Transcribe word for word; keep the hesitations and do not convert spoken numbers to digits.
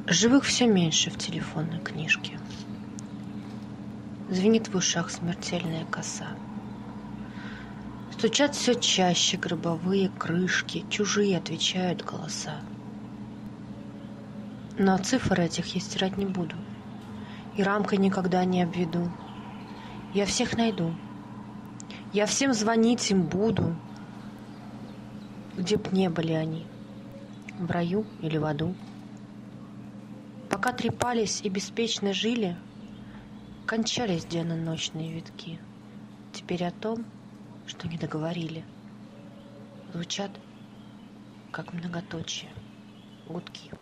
Живых все меньше в телефонной книжке. Звенит в ушах смертельная коса. Стучат все чаще гробовые крышки, чужие отвечают голоса. Но цифр этих я стирать не буду, и рамкой никогда не обведу. Я всех найду, я всем звонить им буду, где б не были они, в раю или в аду. Пока трепались и беспечно жили, кончались денно-ночные витки. Теперь о том, что не договорили, звучат, как многоточие, гудки.